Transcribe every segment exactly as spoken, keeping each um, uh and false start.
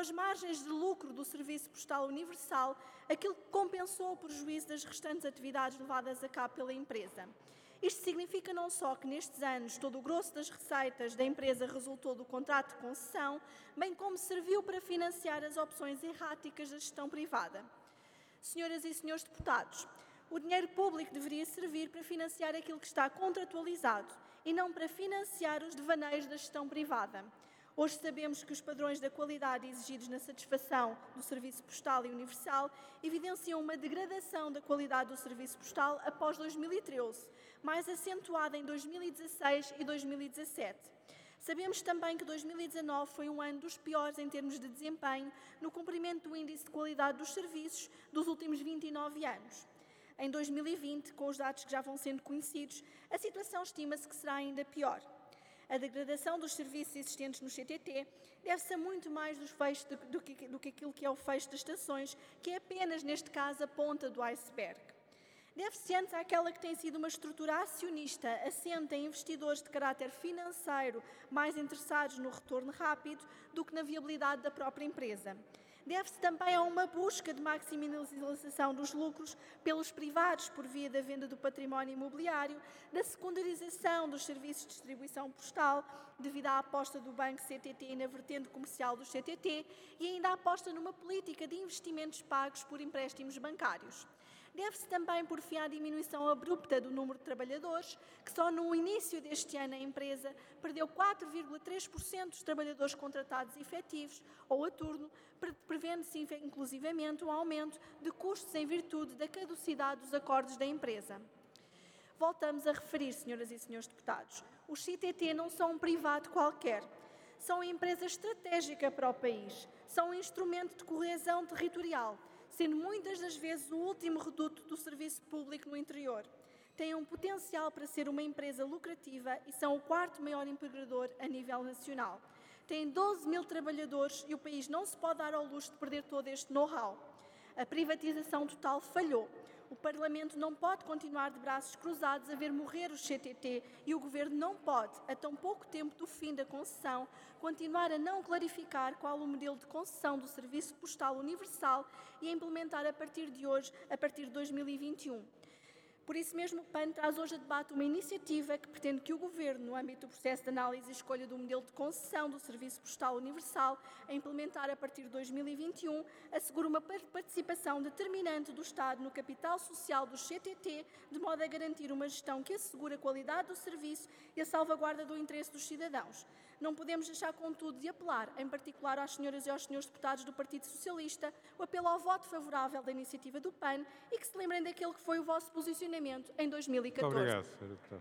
as margens de lucro do Serviço Postal Universal, aquilo que compensou o prejuízo das restantes atividades levadas a cabo pela empresa. Isto significa não só que nestes anos todo o grosso das receitas da empresa resultou do contrato de concessão, bem como serviu para financiar as opções erráticas da gestão privada. Senhoras e senhores deputados, o dinheiro público deveria servir para financiar aquilo que está contratualizado e não para financiar os devaneios da gestão privada. Hoje sabemos que os padrões da qualidade exigidos na satisfação do Serviço Postal e Universal evidenciam uma degradação da qualidade do Serviço Postal após dois mil e treze, mais acentuada em dois mil e dezasseis e dois mil e dezassete. Sabemos também que dois mil e dezanove foi um ano dos piores em termos de desempenho no cumprimento do Índice de Qualidade dos Serviços dos últimos vinte e nove anos. Em dois mil e vinte, com os dados que já vão sendo conhecidos, a situação estima-se que será ainda pior. A degradação dos serviços existentes no C T T deve-se a muito mais dos fechos do, do, que, do que aquilo que é o fecho das estações, que é apenas, neste caso, a ponta do iceberg. Deve-se antes àquela que tem sido uma estrutura acionista assente em investidores de caráter financeiro mais interessados no retorno rápido do que na viabilidade da própria empresa. Deve-se também a uma busca de maximização dos lucros pelos privados por via da venda do património imobiliário, da secundarização dos serviços de distribuição postal devido à aposta do Banco C T T na vertente comercial do C T T e ainda a aposta numa política de investimentos pagos por empréstimos bancários. Deve-se também, por fim, à diminuição abrupta do número de trabalhadores, que só no início deste ano a empresa perdeu quatro vírgula três por cento dos trabalhadores contratados efetivos ou a turno, prevendo-se inclusivamente um aumento de custos em virtude da caducidade dos acordos da empresa. Voltamos a referir, senhoras e senhores deputados, os C T T não são um privado qualquer. São uma empresa estratégica para o país, são um instrumento de coesão territorial, sendo muitas das vezes o último reduto do serviço público no interior. Têm um potencial para ser uma empresa lucrativa e são o quarto maior empregador a nível nacional. Têm doze mil trabalhadores e o país não se pode dar ao luxo de perder todo este know-how. A privatização total falhou. O Parlamento não pode continuar de braços cruzados a ver morrer os C T T e o Governo não pode, a tão pouco tempo do fim da concessão, continuar a não clarificar qual o modelo de concessão do Serviço Postal Universal e a implementar a partir de hoje, a partir de dois mil e vinte e um. Por isso mesmo, o P A N traz hoje a debate uma iniciativa que pretende que o Governo, no âmbito do processo de análise e escolha do modelo de concessão do Serviço Postal Universal, a implementar a partir de dois mil e vinte e um, assegure uma participação determinante do Estado no capital social do C T T, de modo a garantir uma gestão que assegure a qualidade do serviço e a salvaguarda do interesse dos cidadãos. Não podemos deixar, contudo, de apelar, em particular às senhoras e aos senhores deputados do Partido Socialista, o apelo ao voto favorável da iniciativa do P A N e que se lembrem daquele que foi o vosso posicionamento em dois mil e catorze. Muito obrigado, senhor Deputado.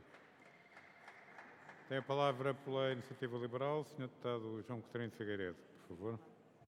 Tem a palavra pela Iniciativa Liberal, o senhor Deputado João Coutinho de Figueiredo, por favor.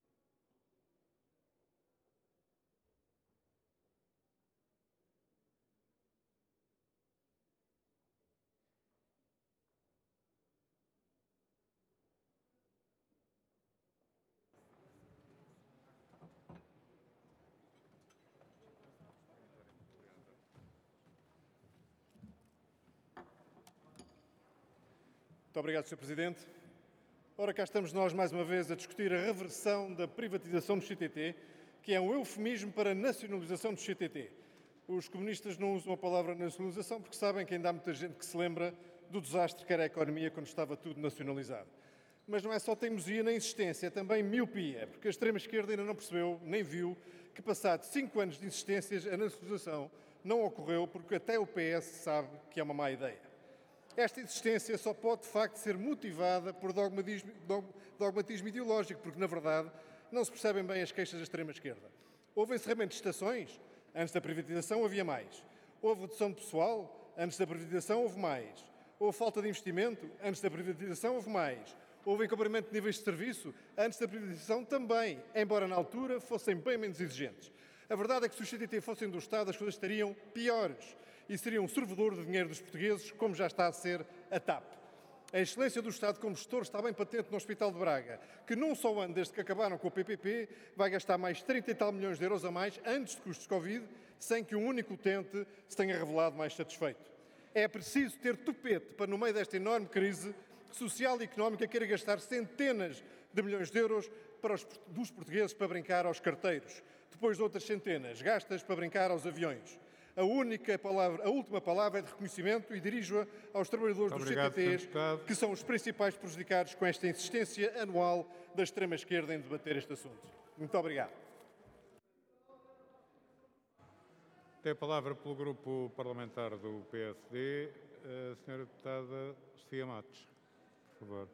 Muito obrigado, senhor Presidente. Ora, cá estamos nós, mais uma vez, a discutir a reversão da privatização do C T T, que é um eufemismo para a nacionalização do C T T. Os comunistas não usam a palavra nacionalização porque sabem que ainda há muita gente que se lembra do desastre que era a economia quando estava tudo nacionalizado. Mas não é só teimosia nem insistência, é também miopia, porque a extrema-esquerda ainda não percebeu, nem viu, que passados cinco anos de insistências, a nacionalização não ocorreu porque até o P S sabe que é uma má ideia. Esta insistência só pode, de facto, ser motivada por dogmatismo, dogmatismo ideológico, porque, na verdade, não se percebem bem as queixas da extrema-esquerda. Houve encerramento de estações? Antes da privatização havia mais. Houve redução de pessoal? Antes da privatização houve mais. Houve falta de investimento? Antes da privatização houve mais. Houve encobrimento de níveis de serviço? Antes da privatização também, embora na altura fossem bem menos exigentes. A verdade é que se os C T T fossem do Estado, as coisas estariam piores e seria um servidor de dinheiro dos portugueses, como já está a ser a TAP. A excelência do Estado como gestor está bem patente no Hospital de Braga, que num só ano, desde que acabaram com o P P P, vai gastar mais trinta e tal milhões de euros a mais, antes de custos de Covid, sem que um único utente se tenha revelado mais satisfeito. É preciso ter tupete para, no meio desta enorme crise social e económica, querer gastar centenas de milhões de euros para os, dos portugueses para brincar aos carteiros, depois de outras centenas gastas para brincar aos aviões. A única palavra, a última palavra é de reconhecimento e dirijo-a aos trabalhadores dos C T Ts, que são os principais prejudicados com esta insistência anual da extrema-esquerda em debater este assunto. Muito obrigado. Tem a palavra pelo Grupo Parlamentar do P S D, a senhora deputada Sofia Matos. Por favor.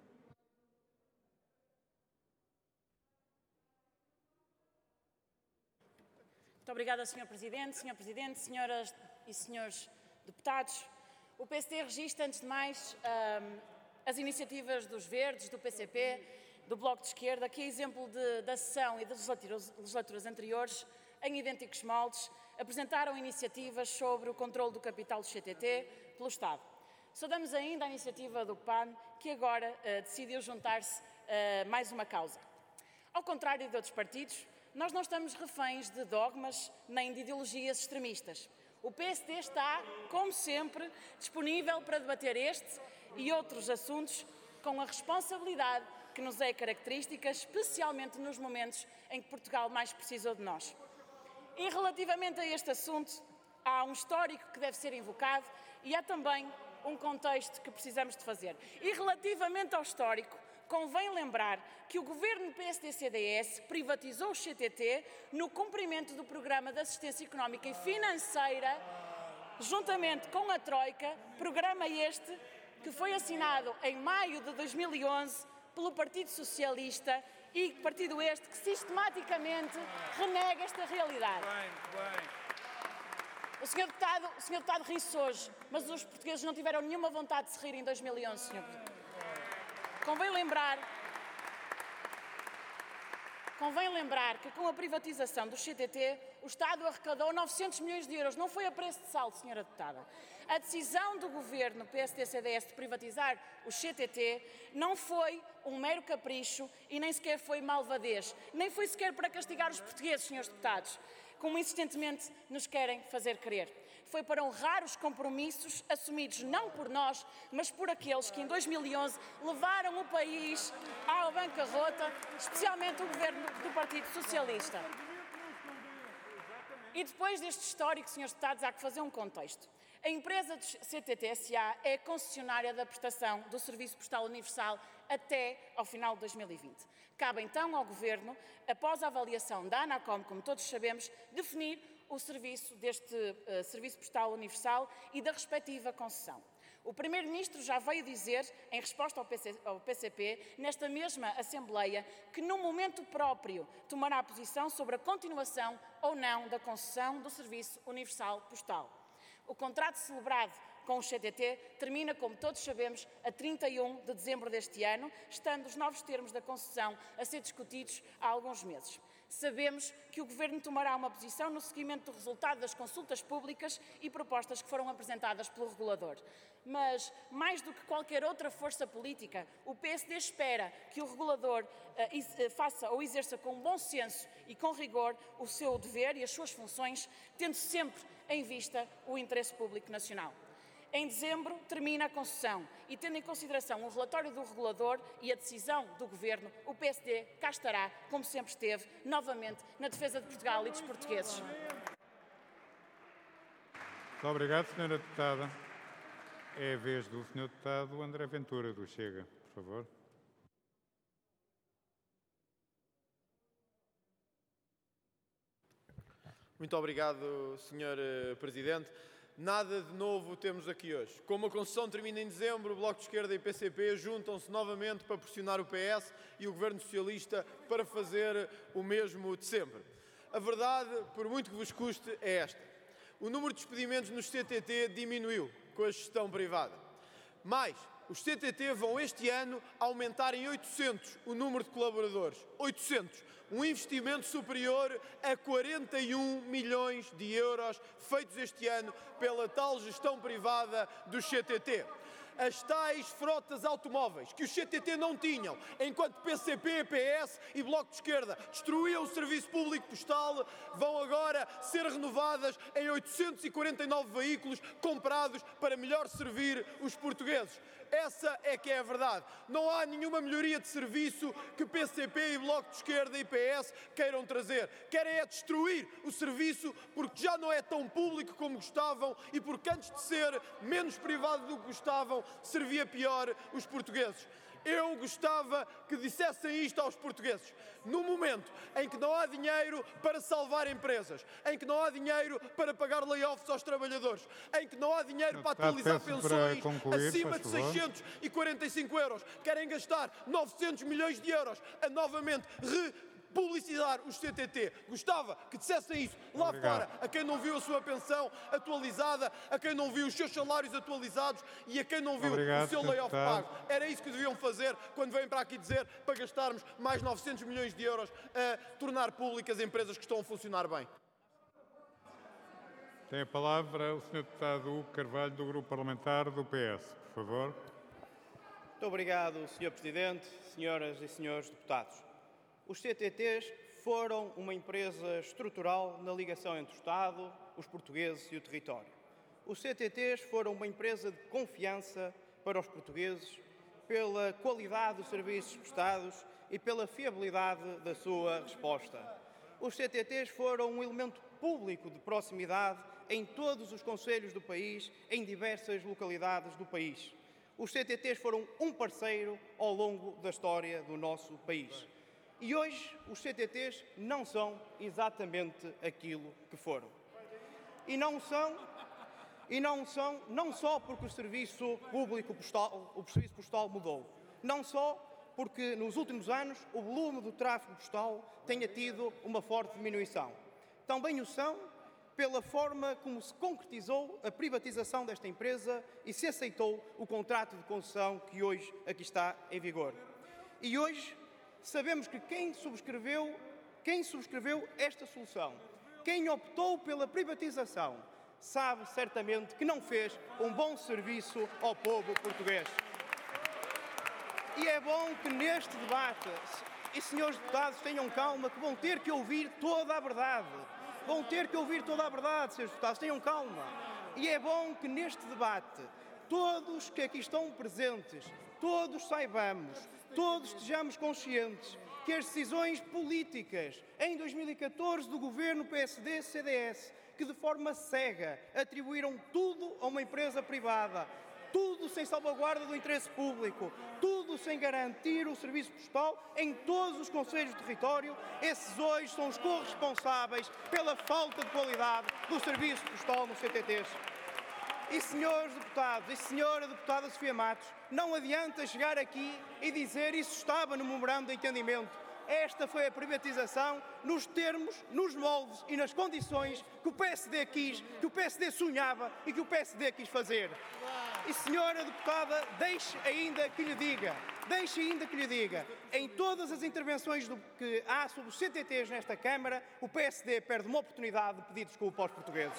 Muito obrigada, senhor Presidente. senhor Presidente, senhoras e senhores deputados, o P S D registra, antes de mais, um, as iniciativas dos Verdes, do P C P, do Bloco de Esquerda, que, a exemplo de, da sessão e das legislaturas, legislaturas anteriores, em idênticos moldes, apresentaram iniciativas sobre o controle do capital do C T T pelo Estado. Saudamos ainda a iniciativa do P A N, que agora uh, decidiu juntar-se a uh, mais uma causa. Ao contrário de outros partidos, nós não estamos reféns de dogmas nem de ideologias extremistas. O P S D está, como sempre, disponível para debater este e outros assuntos com a responsabilidade que nos é característica, especialmente nos momentos em que Portugal mais precisou de nós. E relativamente a este assunto, há um histórico que deve ser invocado e há também um contexto que precisamos de fazer. E relativamente ao histórico, convém lembrar que o governo P S D C D S privatizou o C T T no cumprimento do Programa de Assistência Económica e Financeira, juntamente com a Troika, programa este que foi assinado em maio de dois mil e onze pelo Partido Socialista e partido este que sistematicamente renega esta realidade. Bem, bem. O senhor deputado, o senhor deputado ri-se hoje, mas os portugueses não tiveram nenhuma vontade de se rir em dois mil e onze, senhor Presidente. Convém lembrar, convém lembrar que com a privatização do C T T, o Estado arrecadou novecentos milhões de euros. Não foi a preço de sal, senhora deputada. A decisão do governo P S D C D S de privatizar o C T T não foi um mero capricho e nem sequer foi malvadez. Nem foi sequer para castigar os portugueses, senhores deputados, como insistentemente nos querem fazer crer. Foi para honrar os compromissos assumidos não por nós, mas por aqueles que em dois mil e onze levaram o país à bancarrota, especialmente o governo do Partido Socialista. E depois deste histórico, senhores deputados, há que fazer um contexto. A empresa do C T T S A é concessionária da prestação do Serviço Postal Universal até ao final de dois mil e vinte. Cabe então ao Governo, após a avaliação da ANACOM, como todos sabemos, definir o serviço deste uh, Serviço Postal Universal e da respectiva concessão. O Primeiro-Ministro já veio dizer, em resposta ao, P C, ao P C P, nesta mesma Assembleia, que no momento próprio tomará posição sobre a continuação ou não da concessão do Serviço Universal Postal. O contrato celebrado com o C T T termina, como todos sabemos, a trinta e um de dezembro deste ano, estando os novos termos da concessão a ser discutidos há alguns meses. Sabemos que o Governo tomará uma posição no seguimento do resultado das consultas públicas e propostas que foram apresentadas pelo regulador. Mas, mais do que qualquer outra força política, o P S D espera que o regulador uh, faça ou exerça com bom senso e com rigor o seu dever e as suas funções, tendo sempre em vista o interesse público nacional. Em dezembro termina a concessão e, tendo em consideração o relatório do regulador e a decisão do Governo, o P S D cá estará, como sempre esteve, novamente na defesa de Portugal e dos portugueses. Muito obrigado, senhora deputada. É a vez do senhor deputado André Ventura, do Chega, por favor. Muito obrigado, senhor Presidente. Nada de novo temos aqui hoje. Como a concessão termina em dezembro, o Bloco de Esquerda e o P C P juntam-se novamente para pressionar o P S e o Governo Socialista para fazer o mesmo de sempre. A verdade, por muito que vos custe, é esta. O número de despedimentos nos C T T diminuiu com a gestão privada. Mais, os C T T vão este ano aumentar em oitocentos o número de colaboradores. oitocentos. Um investimento superior a quarenta e um milhões de euros feitos este ano pela tal gestão privada do C T T. As tais frotas automóveis que os C T T não tinham, enquanto P C P, P S e Bloco de Esquerda destruíam o serviço público postal, vão agora ser renovadas em oitocentos e quarenta e nove veículos comprados para melhor servir os portugueses. Essa é que é a verdade. Não há nenhuma melhoria de serviço que P C P e Bloco de Esquerda e P S queiram trazer. Querem é destruir o serviço porque já não é tão público como gostavam e porque antes de ser menos privado do que gostavam, servia pior os portugueses. Eu gostava que dissessem isto aos portugueses. No momento em que não há dinheiro para salvar empresas, em que não há dinheiro para pagar layoffs aos trabalhadores, em que não há dinheiro para atualizar pensões acima de seiscentos e quarenta e cinco euros, querem gastar novecentos milhões de euros a novamente republicitar os C T T. Gostava que dissessem isso lá Obrigado. fora, a quem não viu a sua pensão atualizada, a quem não viu os seus salários atualizados e a quem não viu Obrigado, o seu senhor layoff Deputado. pago. Era isso que deviam fazer quando vêm para aqui dizer para gastarmos mais novecentos milhões de euros a tornar públicas empresas que estão a funcionar bem. Tem a palavra o senhor Deputado Hugo Carvalho, do Grupo Parlamentar do P S, por favor. Muito obrigado, senhor Presidente, senhoras e senhores deputados. Os C T Ts foram uma empresa estrutural na ligação entre o Estado, os portugueses e o território. Os C T Ts foram uma empresa de confiança para os portugueses pela qualidade dos serviços prestados e pela fiabilidade da sua resposta. Os C T Ts foram um elemento público de proximidade em todos os concelhos do país, em diversas localidades do país. Os C T Ts foram um parceiro ao longo da história do nosso país. E hoje os C T Ts não são exatamente aquilo que foram. E não são, e não são, não só porque o serviço público postal, o serviço postal mudou, não só porque nos últimos anos o volume do tráfego postal tenha tido uma forte diminuição. Também o são pela forma como se concretizou a privatização desta empresa e se aceitou o contrato de concessão que hoje aqui está em vigor. E hoje sabemos que quem subscreveu, quem subscreveu esta solução, quem optou pela privatização, sabe certamente que não fez um bom serviço ao povo português. E é bom que neste debate, e senhores deputados tenham calma, que vão ter que ouvir toda a verdade. Vão ter que ouvir toda a verdade, senhores deputados, tenham calma. E é bom que neste debate, todos que aqui estão presentes, todos saibamos, todos estejamos conscientes que as decisões políticas em dois mil e catorze do governo P S D C D S, que de forma cega atribuíram tudo a uma empresa privada, tudo sem salvaguarda do interesse público, tudo sem garantir o serviço postal em todos os concelhos do território, esses hoje são os corresponsáveis pela falta de qualidade do serviço postal nos C T Ts. E, senhores deputados, e senhora deputada Sofia Matos, não adianta chegar aqui e dizer isso estava no memorando de entendimento. Esta foi a privatização nos termos, nos moldes e nas condições que o P S D quis, que o P S D sonhava e que o P S D quis fazer. E, senhora deputada, deixe ainda que lhe diga, deixe ainda que lhe diga, em todas as intervenções do, que há sobre os C T Ts nesta Câmara, o P S D perde uma oportunidade de pedir desculpa aos portugueses.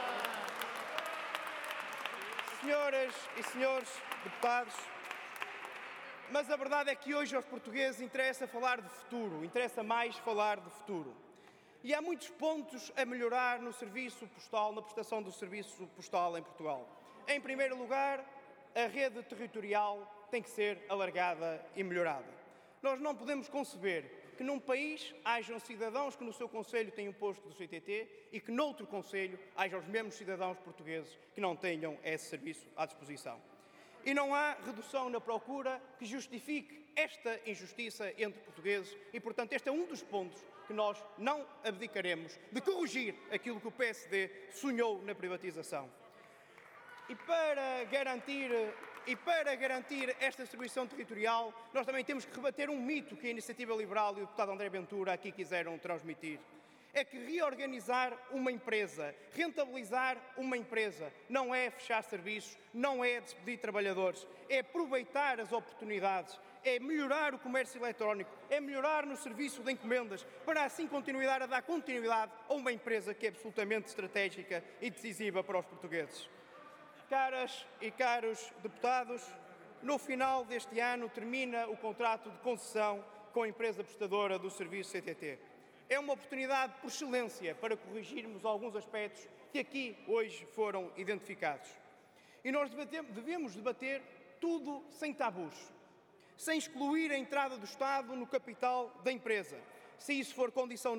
Senhoras e senhores deputados, mas a verdade é que hoje aos portugueses interessa falar de futuro, interessa mais falar de futuro. E há muitos pontos a melhorar no serviço postal, na prestação do serviço postal em Portugal. Em primeiro lugar, a rede territorial tem que ser alargada e melhorada. Nós não podemos conceber que num país hajam cidadãos que no seu concelho têm um posto do C T T e que noutro concelho hajam os mesmos cidadãos portugueses que não tenham esse serviço à disposição. E não há redução na procura que justifique esta injustiça entre portugueses e, portanto, este é um dos pontos que nós não abdicaremos de corrigir aquilo que o P S D sonhou na privatização. E para garantir, e para garantir esta distribuição territorial, nós também temos que rebater um mito que a Iniciativa Liberal e o deputado André Ventura aqui quiseram transmitir. É que reorganizar uma empresa, rentabilizar uma empresa, não é fechar serviços, não é despedir trabalhadores, é aproveitar as oportunidades, é melhorar o comércio eletrónico, é melhorar no serviço de encomendas, para assim continuar a dar continuidade a uma empresa que é absolutamente estratégica e decisiva para os portugueses. Caras e caros deputados, no final deste ano termina o contrato de concessão com a empresa prestadora do serviço C T T. É uma oportunidade por excelência para corrigirmos alguns aspectos que aqui hoje foram identificados. E nós devemos debater tudo sem tabus, sem excluir a entrada do Estado no capital da empresa, se isso for condição